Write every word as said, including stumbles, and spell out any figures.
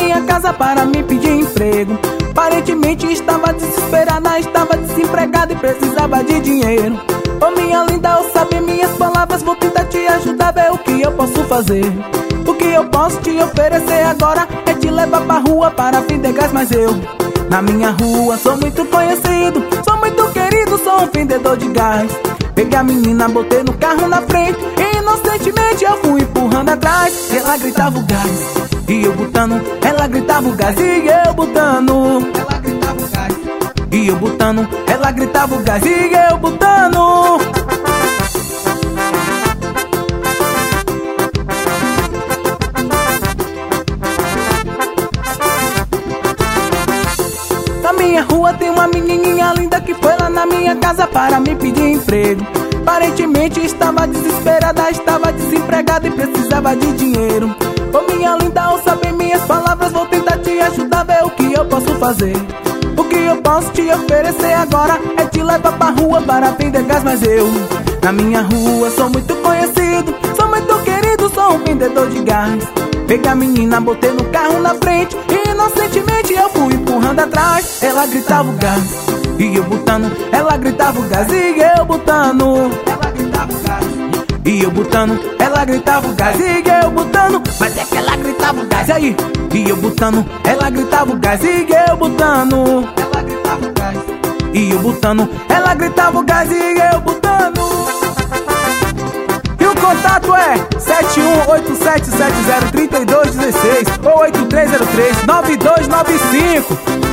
minha casa para me pedir emprego. Aparentemente estava desesperada, estava desempregada e precisava de dinheiro. Ô minha linda, ao saber minhas palavras, vou tentar te ajudar, ver o que eu posso fazer. O que eu posso te oferecer agora é te levar pra rua para vender gás. Mas eu, na minha rua, sou muito conhecido, sou muito querido, sou um vendedor de gás. Peguei a menina, botei no carro na frente e inocentemente eu fui empurrando atrás. Ela gritava o gás e eu botando, ela gritava o gás e eu botando, ela gritava o gás e eu botando, ela gritava o gás e eu botando. Na minha rua tem uma menininha linda que foi lá na minha casa para me pedir emprego. Aparentemente estava desesperada, estava desempregada e precisava de dinheiro. Ô minha linda, ao saber minhas palavras, vou tentar te ajudar, ver o que eu posso fazer. O que eu posso te oferecer agora é te levar pra rua para vender gás. Mas eu, na minha rua, sou muito conhecido, sou muito querido, sou um vendedor de gás. Peguei a menina, botei no carro na frente e inocentemente eu fui empurrando atrás. Ela gritava o gás e eu botando, ela gritava o gás e eu botando, ela gritava o gás e eu botando, ela gritava o gás e eu botando. Mas é que ela gritava o gás aí e eu botando, ela gritava o gás e eu botando, ela gritava o gás e eu botando, ela gritava o gás e eu botando. E o contato é sete um oito sete sete zero três dois um seis ou oito três zero três nove dois nove cinco.